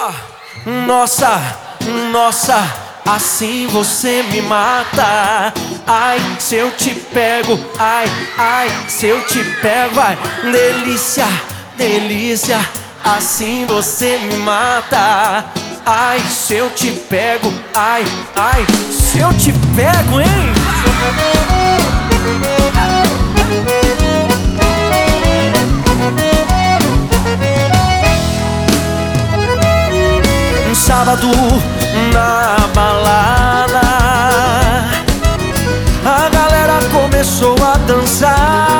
Nossa, nossa, assim você me mata. Ai, se eu te pego, ai, ai, se eu te pego, vai. Delícia, delícia, assim você me mata. Ai, se eu te pego, ai, ai, se eu te pego, hein? Um sábado na balada, a galera começou a dançar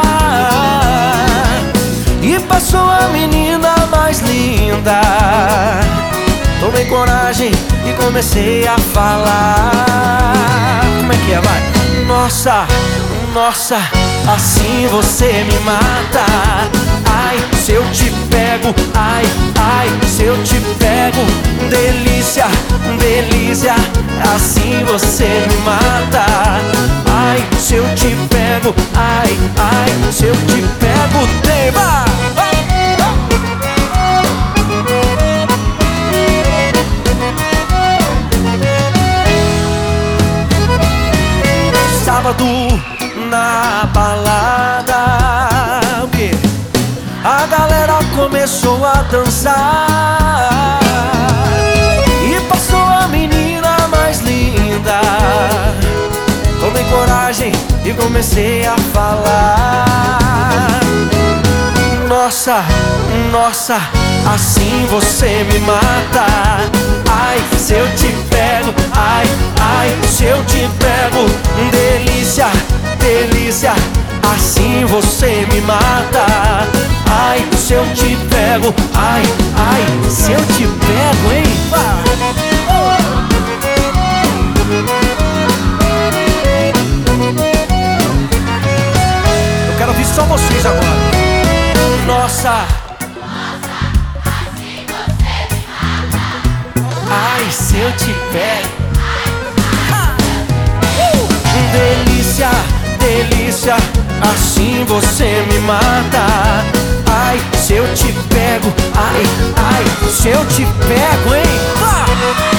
e passou a menina mais linda. Tomei coragem e comecei a falar. Como é que é, vai? Nossa, nossa, assim você me mata. Ai, se eu te pego, ai, ai, se eu te pego. Delícia, delícia, assim você me mata. Ai, se eu te pego, ai, ai, se eu te pego, tema. Sábado na balada, o quê? A galera começou a dançar e passou a menina mais linda. Tomei coragem e comecei a falar. Nossa, nossa, assim você me mata. Ai, se eu te pego, ai, ai, se eu te pego. Delícia, delícia, assim você me mata. Ai, se eu te pego, ai, ai, se eu te pego, hein? Eu quero ouvir só vocês agora. Nossa, assim você me mata. ai, se eu te pego. Delícia, delícia, assim você me mata. Ai, se eu te pego, ai, ai, se eu te pego, hein?